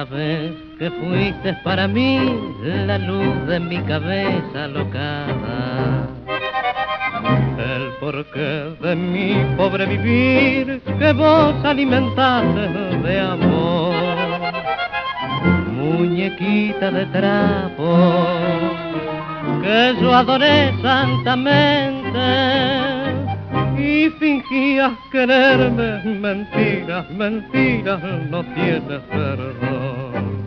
sabes que fuiste para mí la luz de mi cabeza alocada. El porqué de mi pobre vivir que vos alimentaste de amor. Muñequita de trapo que yo adoré santamente y fingías quererme, mentiras, mentiras, no tienes perdón.